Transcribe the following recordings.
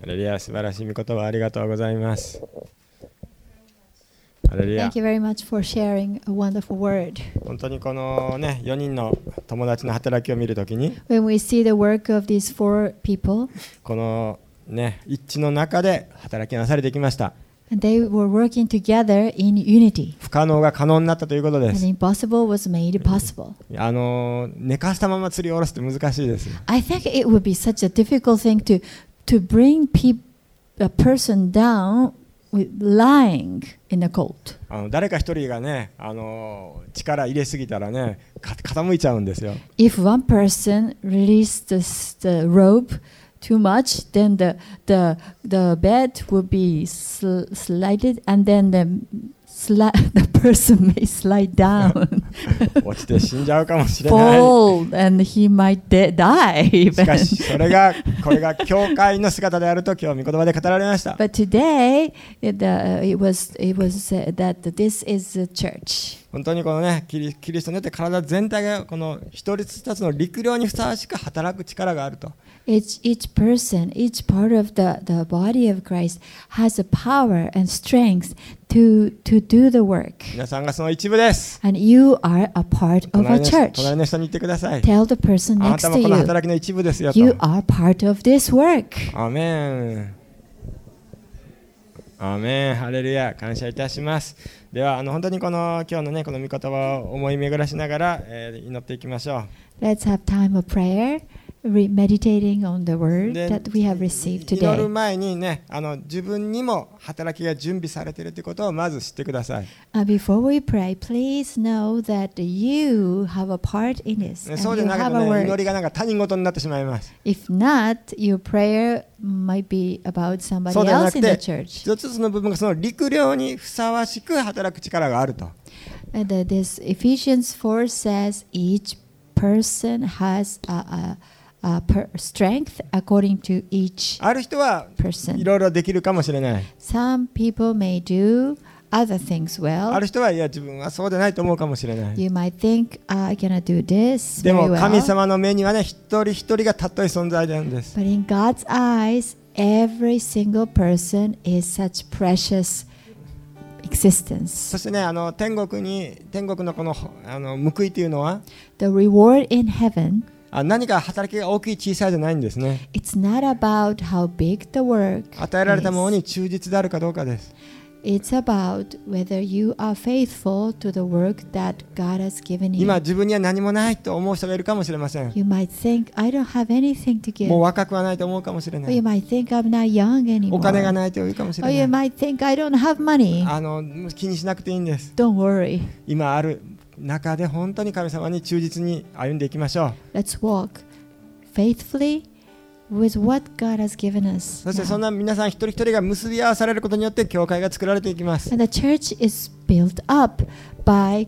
レルヤ、素晴らしい御言葉ありがとうございます。ハレルヤ。 Thank you very much for sharing a wonderful word. 本当にこのね、4人の友達の働きを見るときに、 When we see the work of these 4 people, このね、一致の中で働きなされてきました。 and they were working together in unity, 不可能が可能になったということで and す。 impossible was made possible. 寝かしたまま釣りを下ろすって難しいです。 I think it would be such a difficult thing to bring a person down with lying in a cold. 誰か一人がね、力入れすぎたらね、傾いちゃうんですよ。 If one person released the rope too much, then the bed would be slided, and then the person may slide down, 落ちて死んじゃうかもしれない。 fall, and he might die しか even. しこれが教会の姿であると今日御言葉で語られました。 But today, it was said that this is the church. 本当にこのね、キリストによって体全体がこの一人一つの力量にふさわしく働く力があると。 Each person, each part of the body of Christ has the power and strength to do the work. 皆さんがその一部です。 And you are a part of a 隣 church. の人に言ってください。 Tell the person あな next たも to この you, 働きの一部ですよと。 you are part of this work. アーメン。アーメン。ハレルヤ。感謝いたします。では本当に今日のね、この御言葉を思い巡らしながら、祈っていきましょう。 Let's have time of prayer, meditating on the word で that we have received 祈る today. 前にね、自分にも働きが準備されているということをまず知ってください。 Before we pray, please know that you have a part in this, ね and そうで you なけ have れば a ね、 word. 祈りがなんか他人事になってしまいます。 If not, your prayer might be about somebody そうではな else く in the て、 church. 一つずつの部分がその力量にふさわしく働く力があると。 And this Ephesians 4 says each person has a strength according to each ある人はい person. ろいろできるかもしれない。 Some people may do other things あ well. る人はいや自分はそうでないと思うかもしれない。 You might think, I cannot do this で very も神 well. 様の目にはね、一人一人が尊い存在なんです。 But in God's eyes, every single person is such precious existence. そしてね、天国のこの報いというのは The reward in heaven, 何か働きが大きい小さいじゃないんですね。 it's not about how big the work 与えられたもの is. に忠実であるかどうかです。 It's about whether you are faithful to the work that God has given 今 you. 自分には何もないと思う人がいるかもしれません。 You might think, I don't have anything to もう give. 若くはないと思うかもしれな Or you い。 might think I'm not young お金が anymore. ないというかもし Or you れない。 might think I don't have money. 気にしなくていいんです。 Don't worry. 今ある中で本当に神様に忠実に歩んでいきましょう。 Let's walk faithfully with what God has given us. そしてそん now. な皆さん一人一人が結び合わされることによって教会が作られていきます。 And the church is built up by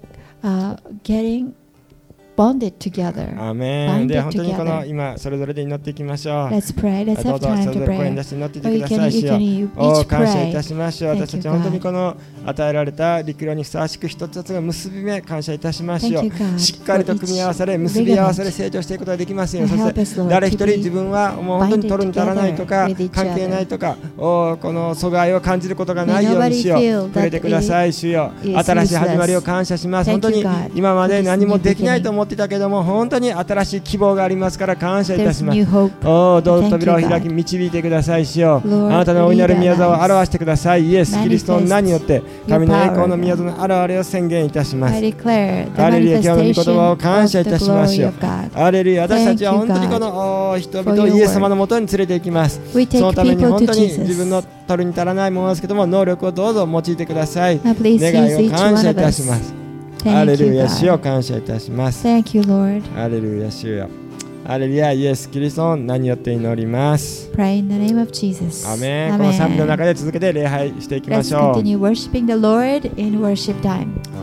getting bonded together. アーメン。 Bind で it 本当にこ together. の今それぞれで祈っていきましょう。 Let's pray. Let's どう have ぞ time それ to ぞれ声に pray. 出して祈ってい Or て you ください。 can 主よ each 感謝い pray. たしましょう。 Thank you, 私たちは本当に God. この与えられた力量にふさわしく一つ一つが結び目感謝いたしましょ Thank う you, God, しっかりと組み合わされ for each 結び合わされ ligament. 成長していくことができますよう And そ help して us, Lord, 誰一 to 人 be 自分はもう本当に取るに足らないとか binded together with each 関係ないとかこの阻害を感じることがないよう May に nobody しよ feel う触れてください主よ is 新しい始まりを useless. 感謝します Thank 本当に you, God, 今まで for this 何も new できない beginning. と思っていたけども本当に新しい希望がありますから感謝いたし There's ます new hope. おーどうぞ Thank you, 扉を開き God. 導いてください主よ Lord, あなたの大いなる lead our 宮座を lives. 表してくださいイエスキリストの名によって神の栄光の宮座の現れを宣言いたします I declare the ハレルヤ今日の御言 manifestation 葉を of 感謝いた the しま glory すよ of God. ハレルヤ私たちは Thank you, 本当にこ God, の人々 for を your イエス様のもとに連れて行きます We その take ために people 本 to 当に自分 Jesus. の取るに足らないものですけども能力をどうぞ用いてください Now please 願い use を each 感 one 謝い of たします us. ハレ Thank ル you, ヤ主を God. 感謝いたします Thank you, Lord. ハレルヤ主よハレルヤイエスキリストの名によって祈ります Pray in the name of Jesus. アメンこの賛美の中で続けて礼拝していきま Let's しょう continue worshiping the Lord in worship time. ア